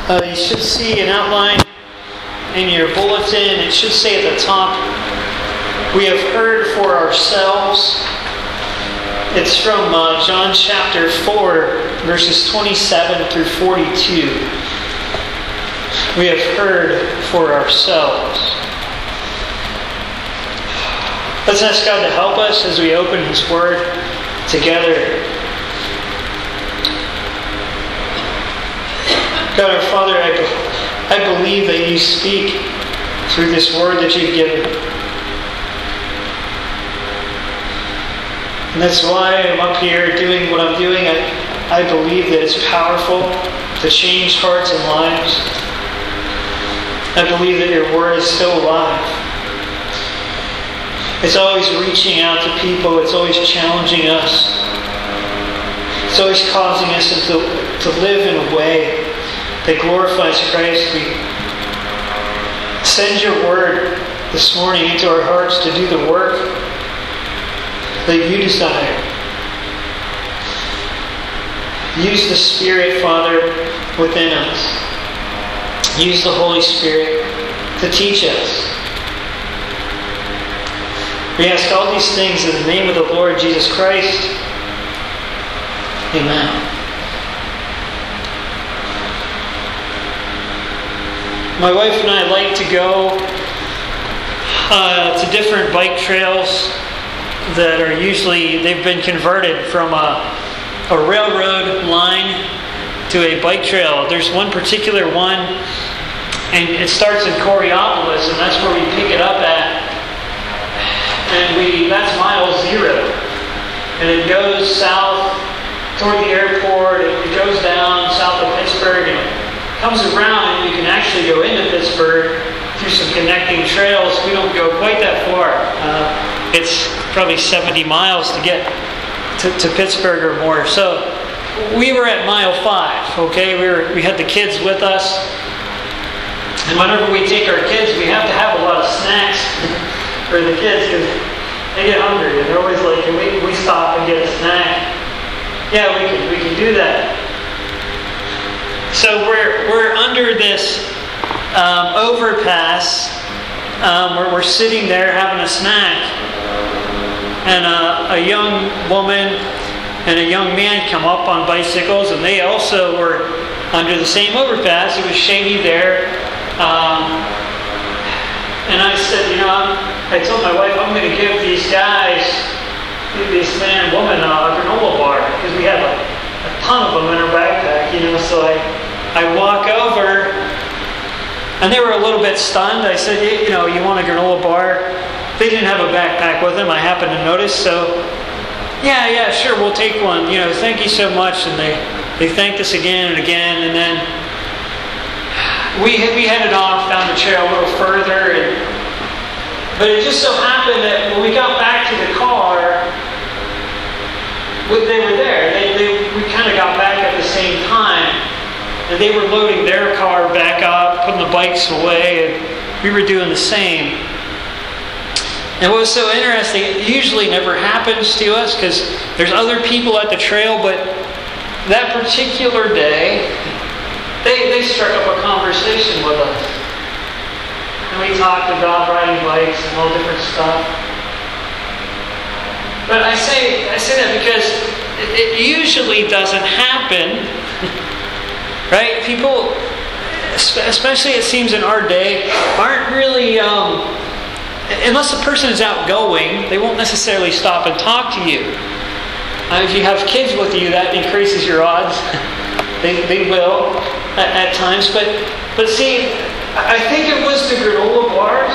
You should see an outline in your bulletin. It should say at the top, "We have heard for ourselves." It's from John chapter 4, verses 27 through 42. We have heard for ourselves. Let's ask God to help us as we open His Word together. God our Father, I believe that You speak through this Word that You've given. And that's why I'm up here doing what I'm doing. I believe that it's powerful to change hearts and lives. I believe that Your Word is still alive. It's always reaching out to people. It's always challenging us. It's always causing us to live in a way that glorifies Christ. We send Your Word this morning into our hearts to do the work that You desire. Use the Spirit, Father, within us. Use the Holy Spirit to teach us. We ask all these things in the name of the Lord Jesus Christ. Amen. My wife and I like to go to different bike trails that are usually, they've been converted from a railroad line to a bike trail. There's one particular one, and it starts in Coraopolis, and that's where we pick it up at. And that's mile 0. And it goes south toward the airport, it goes down south of Pittsburgh, and it comes around, and you can actually go into Pittsburgh through some connecting trails. We don't go quite that far. It's probably 70 miles to get to Pittsburgh or more. So we were at mile 5, okay? We had the kids with us. And whenever we take our kids, we have to have a lot of snacks for the kids because they get hungry. And they're always like, can we stop and get a snack? Yeah, we can do that. So we're under this overpass. We're sitting there having a snack. And a young woman and a young man come up on bicycles, and they also were under the same overpass. It was shady there. And I said, I told my wife, I'm going to give these guys, this man and woman, a granola bar, because we had a ton of them in our backpack, So I walk over, and they were a little bit stunned. I said, you want a granola bar? They didn't have a backpack with them, I happened to notice, so yeah, sure, we'll take one. Thank you so much. And they thanked us again and again, and then we headed off down the trail a little further, but it just so happened that when we got back to the car, they were there. We kind of got back at the same time, and they were loading their car back up, putting the bikes away, and we were doing the same. And what was so interesting, it usually never happens to us because there's other people at the trail, but that particular day, they struck up a conversation with us. And we talked about riding bikes and all different stuff. But I say that because it usually doesn't happen, right? People, especially it seems in our day, aren't really... unless the person is outgoing, they won't necessarily stop and talk to you. If you have kids with you, that increases your odds. they will at times. But see, I think it was the granola bars.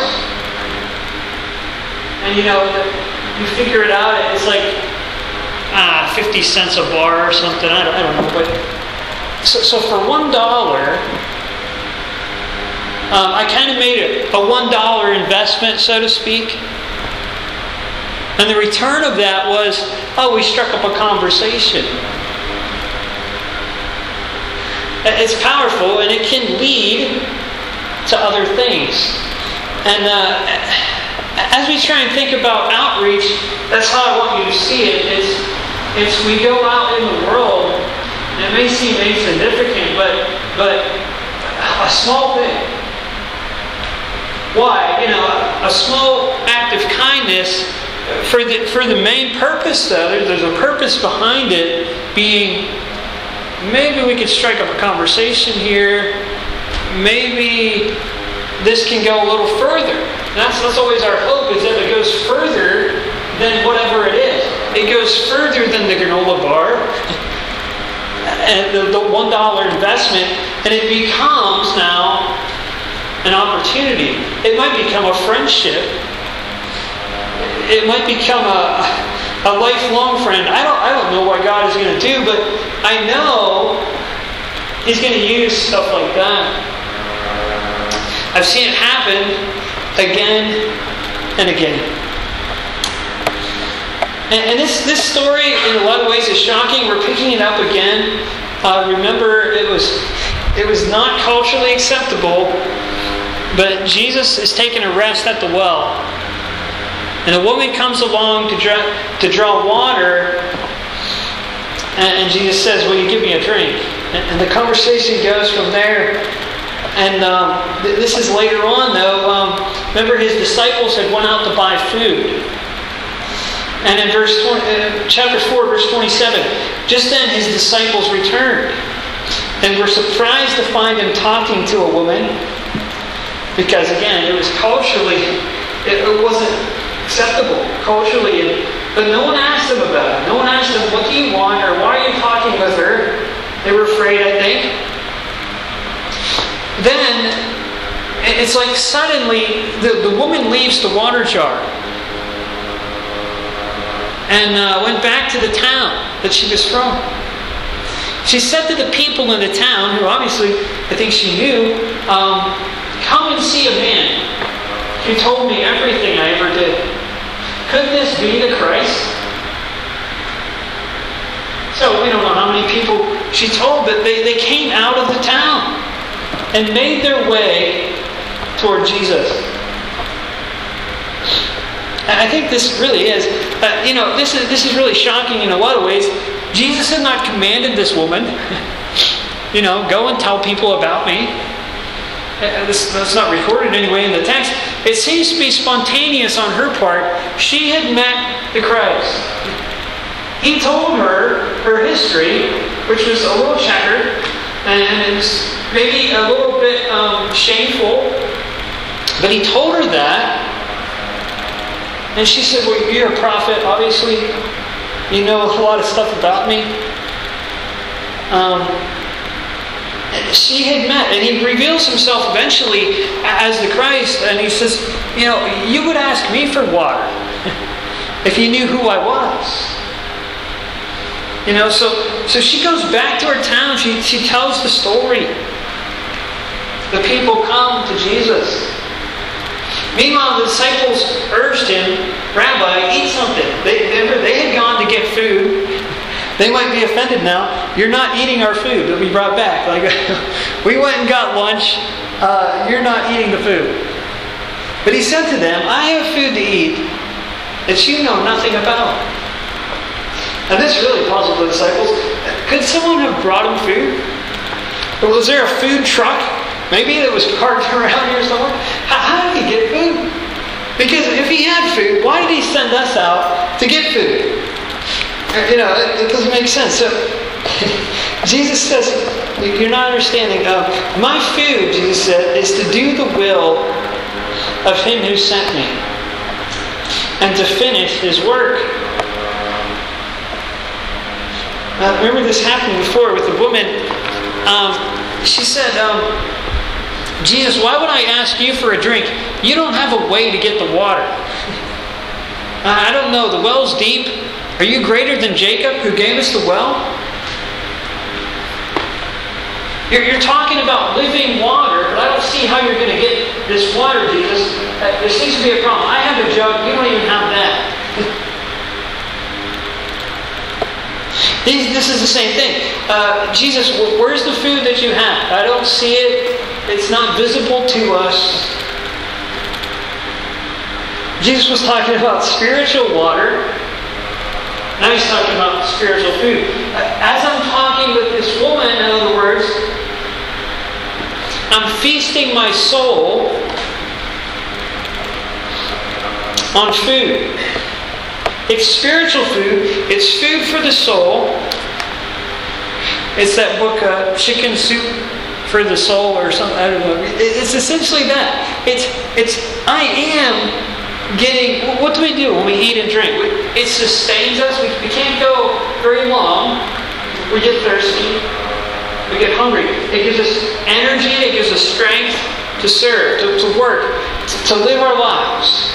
And you figure it out. It's like 50 cents a bar or something. I don't know. But so for $1. I kind of made a $1 investment, so to speak. And the return of that was, we struck up a conversation. It's powerful, and it can lead to other things. And as we try and think about outreach, that's how I want you to see it. It's we go out in the world, and it may seem insignificant, but A small thing. Why? A small act of kindness for the main purpose, though. There's a purpose behind it, being maybe we could strike up a conversation here. Maybe this can go a little further. That's always our hope, is that it goes further than whatever it is. It goes further than the granola bar and the $1 investment, and it becomes now an opportunity. It might become a friendship. It might become a lifelong friend. I don't know what God is going to do, but I know He's going to use stuff like that. I've seen it happen again and again. And this story, in a lot of ways, is shocking. We're picking it up again. Remember, it was not culturally acceptable, but Jesus is taking a rest at the well. And a woman comes along to draw water, and Jesus says, "Will you give me a drink?" And the conversation goes from there. And this is later on, though. Remember, his disciples had went out to buy food. And in chapter 4, verse 27, just then his disciples returned and were surprised to find him talking to a woman, because, again, it was culturally, it wasn't acceptable culturally. But no one asked him about it. No one asked him, "What do you want?" or "Why are you talking with her?" They were afraid, I think. Then, it's like suddenly the woman leaves the water jar and went back to the town that she was from. She said to the people in the town, who obviously I think she knew, "Come and see a man who told me everything I ever did. Could this be the Christ?" So we don't know how many people she told, but they came out of the town and made their way toward Jesus. I think this really is, this is really shocking in a lot of ways. Jesus had not commanded this woman, go and tell people about me. That's not recorded anyway in the text. It seems to be spontaneous on her part. She had met the Christ. He told her history, which was a little checkered, and it's maybe a little bit shameful, but he told her that. And she said, "Well, you're a prophet, obviously. You know a lot of stuff about me." She had met, and he reveals himself eventually as the Christ, and he says, "You would ask me for water if you knew who I was." So she goes back to her town. She tells the story. The people come to Jesus. Meanwhile, the disciples urged him, "Rabbi, eat something." They had gone to get food. They might be offended now. "You're not eating our food that we brought back. Like, we went and got lunch. You're not eating the food." But he said to them, "I have food to eat that you know nothing about." And this really puzzled the disciples. Could someone have brought him food? Or was there a food truck? Maybe it was parked around here somewhere. How did he get food? Because if he had food, why did he send us out to get food? It doesn't make sense. So Jesus says, "You're not understanding. My food," Jesus said, "is to do the will of him who sent me and to finish his work." Remember this happened before with the woman. She said, "Jesus, why would I ask you for a drink? You don't have a way to get the water." "I don't know. The well's deep. Are you greater than Jacob, who gave us the well?" You're talking about living water, but I don't see how you're going to get this water, Jesus. There seems to be a problem. I have a jug. You don't even have that. This is the same thing. "Jesus, where's the food that you have? I don't see it. It's not visible to us." Jesus was talking about spiritual water. Now he's talking about spiritual food. As I'm talking with this woman, in other words, I'm feasting my soul on food. It's spiritual food. It's food for the soul. It's that book, Chicken Soup for the Soul or something. I don't know. It's essentially that. I am getting... What do we do when we eat and drink? It sustains us. We can't go very long. We get thirsty. We get hungry. It gives us energy. It gives us strength to serve, to work, to live our lives.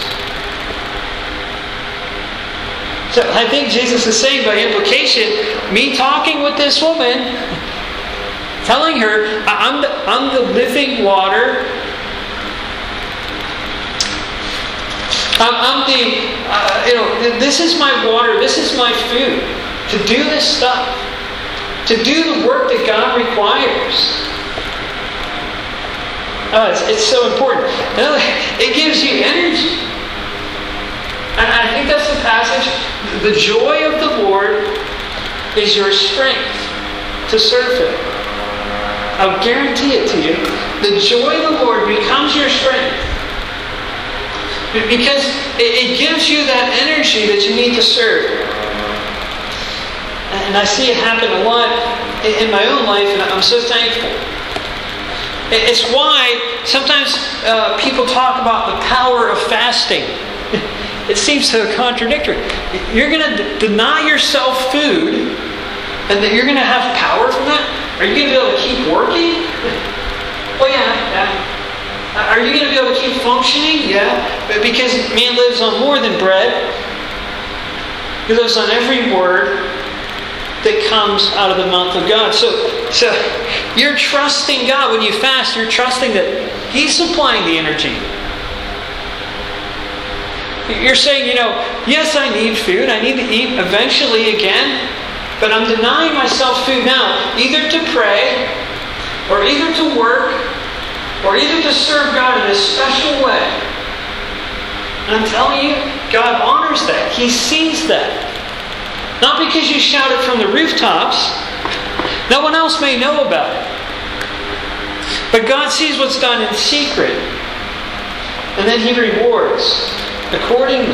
So I think Jesus is saying by implication, me talking with this woman, telling her, I'm the living water. I'm the, this is my water. This is my food. To do this stuff. To do the work that God requires. It's so important. It gives you energy. And I think that's the passage. The joy of the Lord is your strength to serve Him. I'll guarantee it to you. The joy of the Lord becomes your strength. Because it gives you that energy that you need to serve. And I see it happen a lot in my own life, and I'm so thankful. It's why sometimes people talk about the power of fasting. It seems so contradictory. You're going to deny yourself food, and that you're going to have power from that? Are you going to be able to keep working? Well, yeah. Are you going to be able to keep functioning? Yeah. But because man lives on more than bread. He lives on every word that comes out of the mouth of God. So you're trusting God. When you fast, you're trusting that He's supplying the energy. You're saying, yes, I need food. I need to eat eventually again. But I'm denying myself food now, either to pray, or either to work, or either to serve God in a special way. And I'm telling you, God honors that. He sees that. Not because you shout it from the rooftops. No one else may know about it. But God sees what's done in secret. And then He rewards accordingly.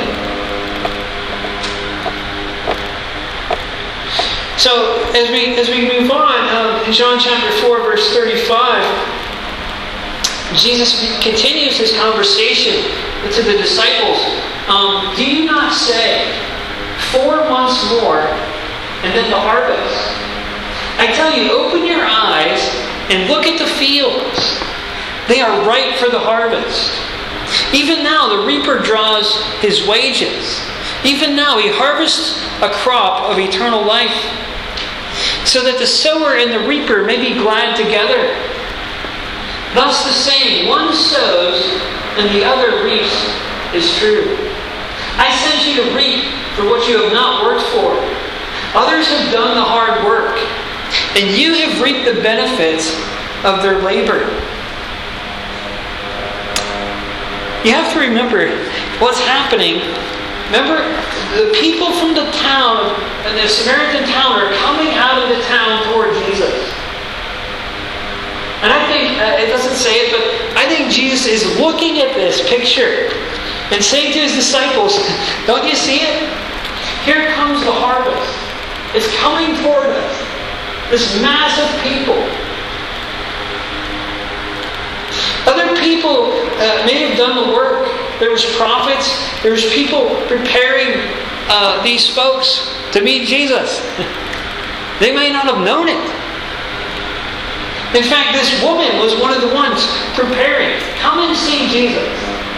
So as we move on, in John chapter 4, verse 35, Jesus continues His conversation to the disciples. Do you not say, 4 months more, and then the harvest? I tell you, open your eyes and look at the fields. They are ripe for the harvest. Even now the reaper draws his wages. Even now He harvests a crop of eternal life, so that the sower and the reaper may be glad together. Thus the saying, one sows and the other reaps, is true. I sent you to reap for what you have not worked for. Others have done the hard work, and you have reaped the benefits of their labor. You have to remember what's happening. Remember, the people from the town, and the Samaritan town, are coming out of the town toward Jesus. And I think, it doesn't say it, but I think Jesus is looking at this picture and saying to His disciples, don't you see it? Here comes the harvest. It's coming toward us. This mass of people. Other people may have done the work. There was prophets. There was people preparing these folks to meet Jesus. They may not have known it. In fact, this woman was one of the ones preparing. Come and see Jesus.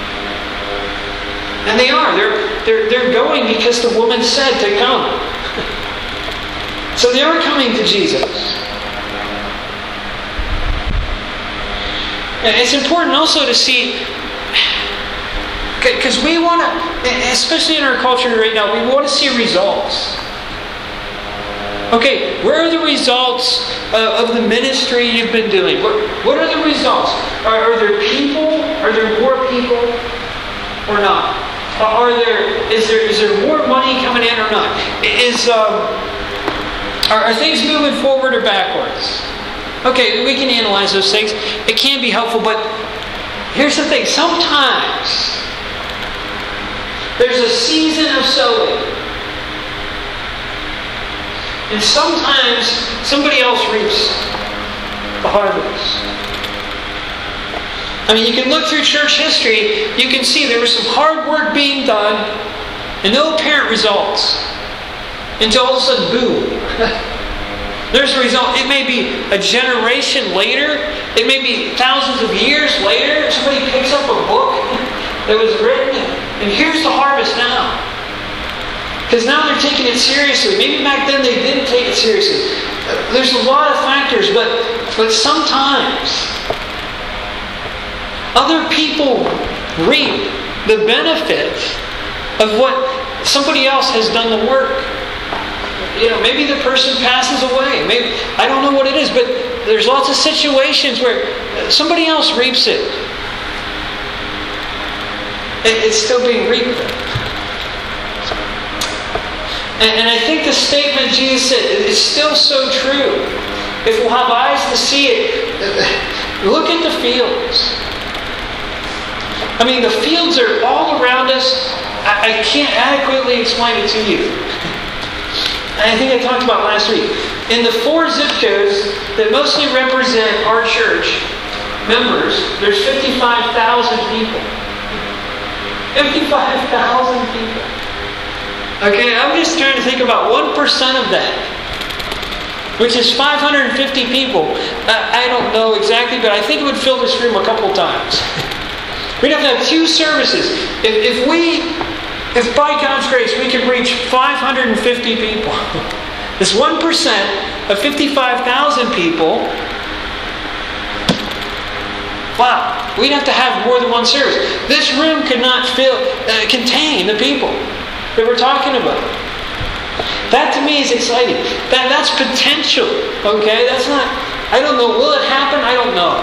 And they are. They're going because the woman said to come. So they are coming to Jesus. And it's important also to see, because we want to, especially in our culture right now, we want to see results. Okay, where are the results of the ministry you've been doing? What are the results? Are there people? Are there more people? Or not? Is there more money coming in or not? Are things moving forward or backwards? Okay, we can analyze those things. It can be helpful, but here's the thing. Sometimes there's a season of sowing. And sometimes somebody else reaps the harvest. I mean, you can look through church history, you can see there was some hard work being done and no apparent results. Until all of a sudden, boom. There's a result. It may be a generation later. It may be thousands of years later. Somebody picks up a book that was written and here's the harvest now. Because now they're taking it seriously. Maybe back then they didn't take it seriously. There's a lot of factors, but sometimes other people reap the benefits of what somebody else has done the work. Maybe the person passes away. Maybe I don't know what it is, but there's lots of situations where somebody else reaps it. It's still being reaped. And I think the statement Jesus said is still so true. If we'll have eyes to see it, look at the fields. I mean, the fields are all around us. I can't adequately explain it to you. I think I talked about last week. In the 4 zip codes that mostly represent our church members, there's 55,000 people. 55,000 people. Okay, I'm just trying to think about 1% of that, which is 550 people. I don't know exactly, but I think it would fill this room a couple times. We'd have to have 2 services. If by God's grace we could reach 550 people, this 1% of 55,000 people, wow, we'd have to have more than one service. This room could not contain the people that we're talking about. That to me is exciting. That's potential. Okay, that's not. I don't know. Will it happen? I don't know.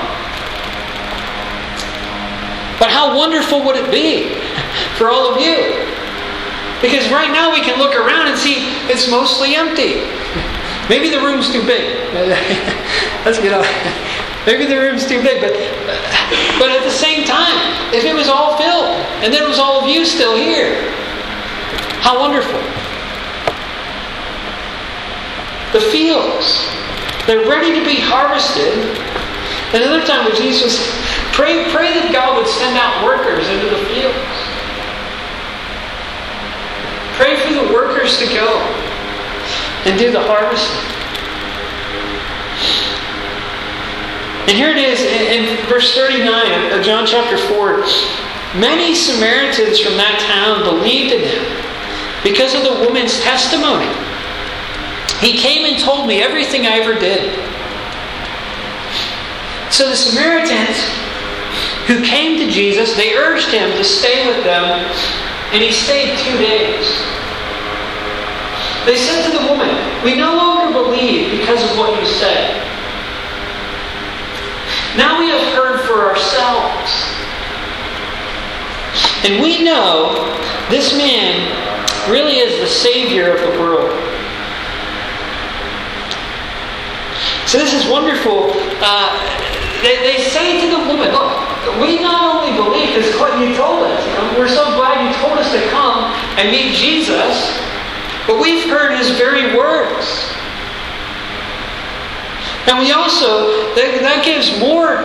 But how wonderful would it be for all of you? Because right now we can look around and see it's mostly empty. Maybe the room's too big. Maybe the room's too big, but at the same time, if it was all filled and then it was all of you still here, how wonderful. The fields, they're ready to be harvested. And another time when Jesus pray that God would send out workers into the fields. Pray for the workers to go and do the harvesting. And here it is in verse 39 of John chapter 4. Many Samaritans from that town believed in him because of the woman's testimony. He came and told me everything I ever did. So the Samaritans who came to Jesus, they urged him to stay with them, and he stayed 2 days. They said to the woman, "We no longer believe because of what you said. Now we have heard for ourselves. And we know this man really is the Savior of the world." So this is wonderful. They say to the woman, "Look, we not only believe because of what you told us. We're so glad you told us to come and meet Jesus, but we've heard his very words." And we also, that gives more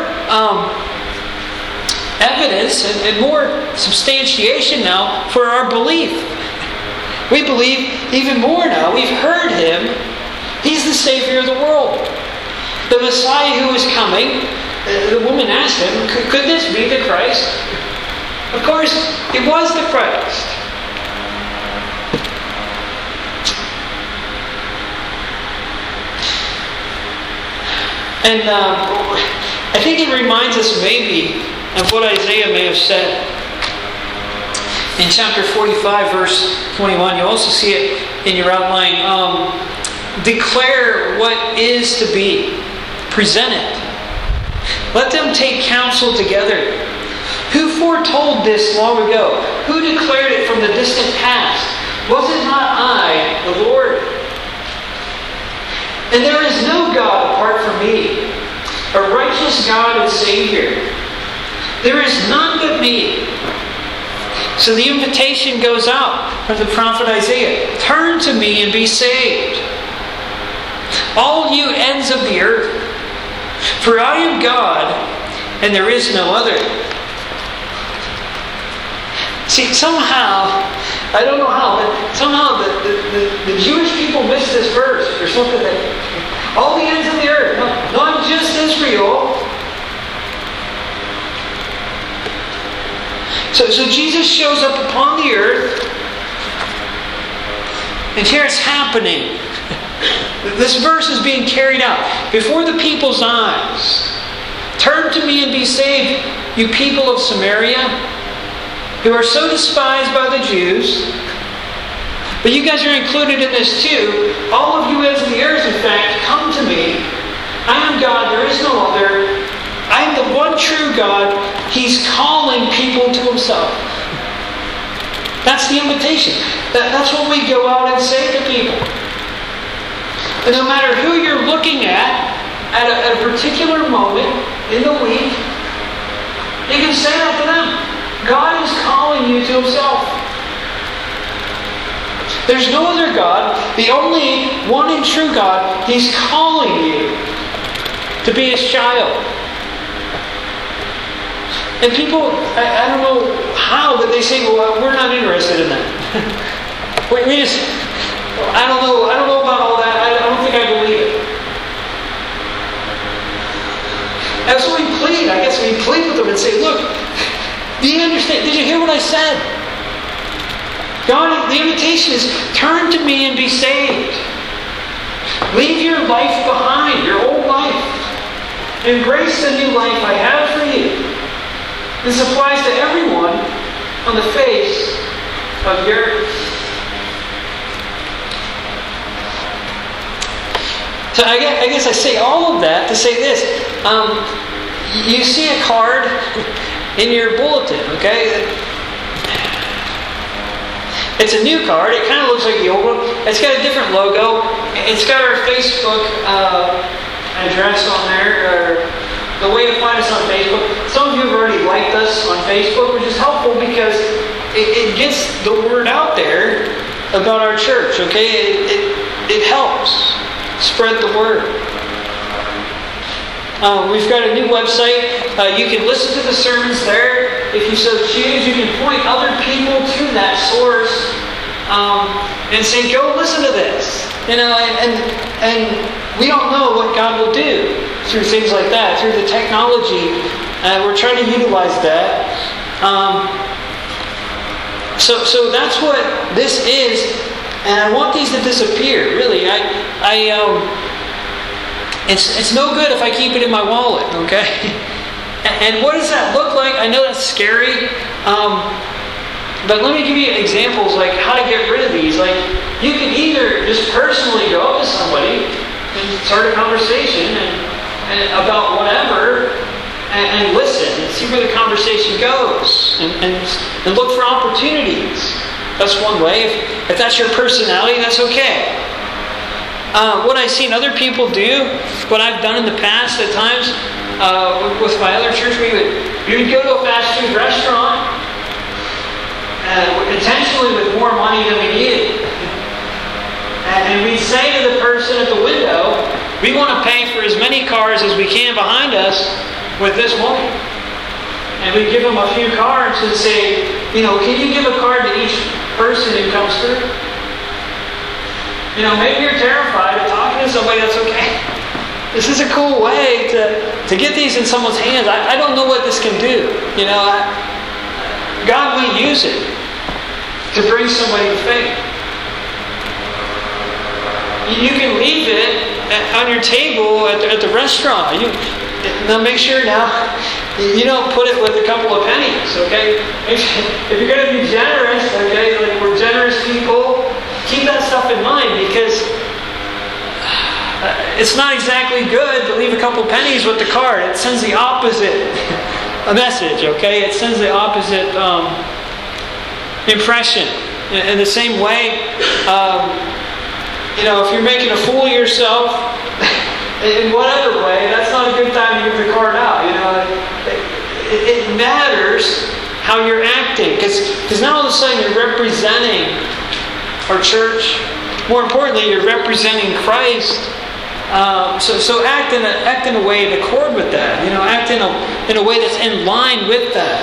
evidence and more substantiation now for our belief. We believe even more now. We've heard him. He's the Savior of the world. The Messiah who is coming. The woman asked him, could this be the Christ? Of course, it was the Christ. And I think it reminds us maybe of what Isaiah may have said. In chapter 45, verse 21, you also see it in your outline. Declare what is to be. Present it. Let them take counsel together. Who foretold this long ago? Who declared it from the distant past? Was it not I, the Lord? And there is no God apart from me. a righteous God and Savior. There is none but me. So the invitation goes out from the prophet Isaiah. Turn to me and be saved, all you ends of the earth. For I am God, and there is no other. See, somehow, I don't know how, but somehow the Jewish people missed this verse or something. That all the ends of the earth, not just Israel. So Jesus shows up upon the earth, and here it's happening. This verse is being carried out before the people's eyes. Turn to me and be saved, you people of Samaria, who are so despised by the Jews. But you guys are included in this too. All of you ends of the earth, in fact, come to me. I am God, there is no other. I am the one true God. He's calling people to Himself. That's the invitation. That's what we go out and say to people. And no matter who you're looking at a particular moment in the week, you can say that to them. God is calling you to Himself. There's no other God. The only one and true God. He's calling you to be His child. And people, I don't know how, but they say, well, we're not interested in that. we just, I don't know about all that. I don't think I believe it. And so we plead, I guess we plead with them and say, look, do you understand? Did you hear what I said? God, the invitation is, turn to me and be saved. Leave your life behind, your old life. Embrace the new life I have for you. This applies to everyone on the face of the earth. So I guess I say all of that to say this. You see a card in your bulletin, okay? It's a new card. It kind of looks like the old one. It's got a different logo. It's got our Facebook address on there, or the way to find us on Facebook. Some of you have already liked us on Facebook, which is helpful because it gets the word out there about our church, okay? It helps spread the word. We've got a new website. You can listen to the sermons there. If you so choose, you can point other people to that source and say, go listen to this. You know, and we don't know what God will do through things like that, through the technology. We're trying to utilize that. So that's what this is, and I want these to disappear. Really, it's no good if I keep it in my wallet. Okay. And what does that look like? I know that's scary. But let me give you examples like how to get rid of these. Like you can either just personally go up to somebody and start a conversation and about whatever and listen and see where the conversation goes and look for opportunities. That's one way. If that's your personality, that's okay. What I've seen other people do, what I've done in the past at times with my other church, we would go to a fast food restaurant intentionally with more money than we needed. And we'd say to the person at the window, we want to pay for as many cars as we can behind us with this money. And we'd give them a few cards and say, you know, can you give a card to each person who comes through? You know, maybe you're terrified of talking to somebody, that's okay. This is a cool way to get these in someone's hands. I don't know what this can do. You know, God will use it to bring somebody to faith. You can leave it on your table at the restaurant. Now make sure you don't put it with a couple of pennies, okay? If you're going to be generous, okay, like we're generous people, keep that stuff in mind because it's not exactly good to leave a couple pennies with the card. It sends the opposite message, okay? It sends the opposite impression. In the same way, you know, if you're making a fool of yourself in whatever way, that's not a good time to how you're acting. Because now all of a sudden you're representing our church. More importantly, you're representing Christ. So act in a way in accord with that. Act in a way that's in line with that.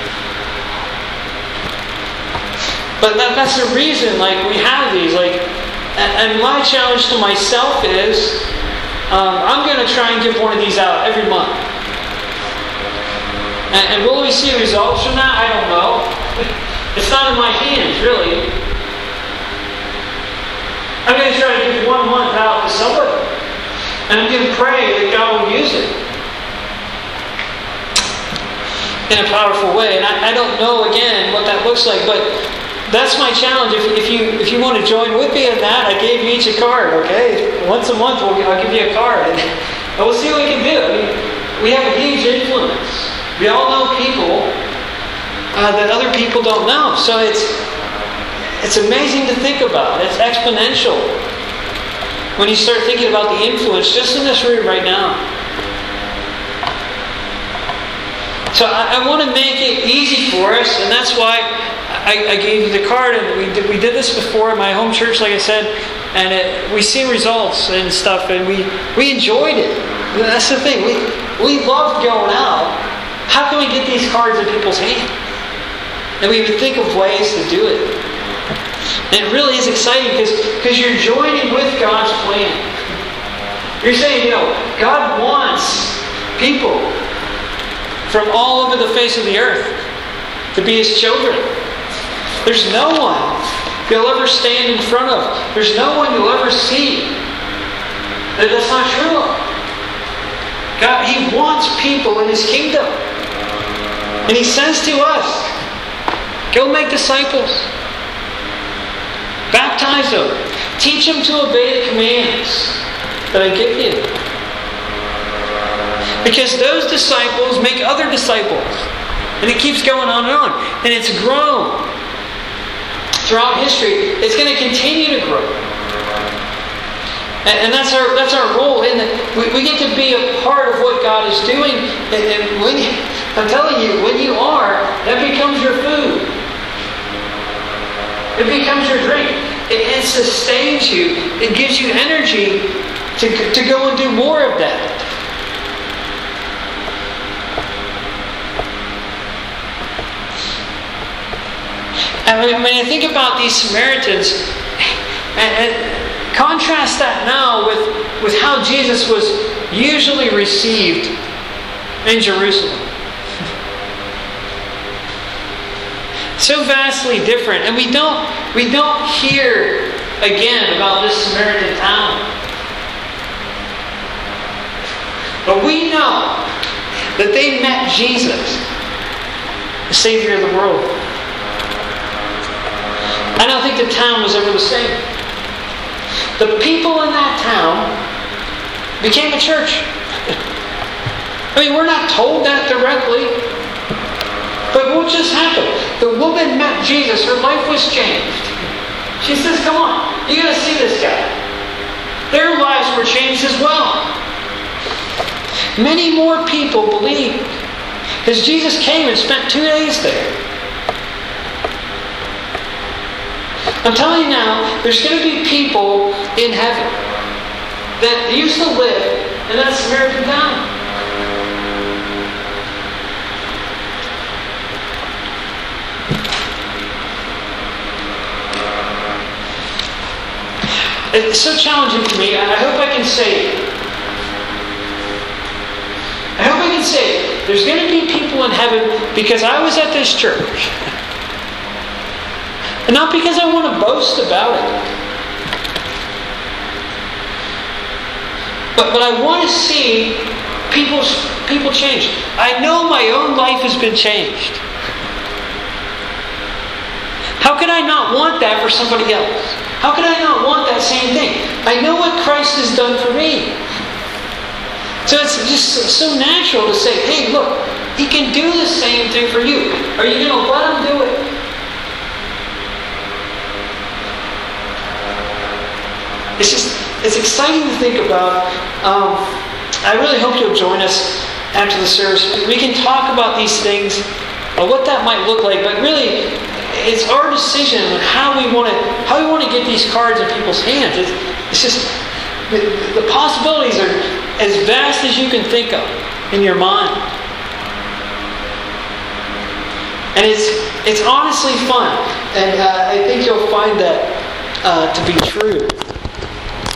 But that's the reason, we have these. And my challenge to myself is, I'm going to try and give one of these out every month. And will we see results from that? I don't know. It's not in my hands, really. I'm going to try to give 1 month out to somebody. And I'm going to pray that God will use it in a powerful way. And I don't know, again, what that looks like, but that's my challenge. If you want to join with me in that, I gave you each a card, okay? Once a month, I'll give you a card. And we'll see what we can do. We have a huge influence. We all know people that other people don't know. So it's amazing to think about. It's exponential when you start thinking about the influence just in this room right now. So I want to make it easy for us, and that's why I gave you the card. And we did this before at my home church, like I said, and we see results and stuff, and we enjoyed it. That's the thing. We loved going out. How can we get these cards in people's hands? And we would think of ways to do it. And it really is exciting because you're joining with God's plan. You're saying, God wants people from all over the face of the earth to be His children. There's no one He'll ever stand in front of. There's no one you'll ever see that's not true of. God, He wants people in His kingdom. And He says to us, go make disciples. Baptize them. Teach them to obey the commands that I give you. Because those disciples make other disciples. And it keeps going on and on. And it's grown. Throughout history, it's going to continue to grow. And that's our role. And we get to be a part of what God is doing. And I'm telling you, when you are, that becomes your food. It becomes your drink. It sustains you. It gives you energy to go and do more of that. I think about these Samaritans, and contrast that now with how Jesus was usually received in Jerusalem. So vastly different. And we don't hear again about this Samaritan town. But we know that they met Jesus, the Savior of the world. I don't think the town was ever the same. The people in that town became a church. We're not told that directly. But what just happened? The woman met Jesus. Her life was changed. She says, come on, you got to see this guy. Their lives were changed as well. Many more people believed. Because Jesus came and spent 2 days there. I'm telling you now, there's going to be people in heaven that used to live in that Samaritan town. It's so challenging for me. I hope I can say there's going to be people in heaven because I was at this church. And not because I want to boast about it. But I want to see people change. I know my own life has been changed. How could I not want that for somebody else? How could I not want that same thing? I know what Christ has done for me. So it's just so natural to say, hey, look, He can do the same thing for you. Are you going to let Him do it? It's exciting to think about. I really hope you'll join us after the service. We can talk about these things what that might look like. But really, it's our decision on how we want to get these cards in people's hands. It's just the possibilities are as vast as you can think of in your mind. And it's honestly fun. And I think you'll find that to be true.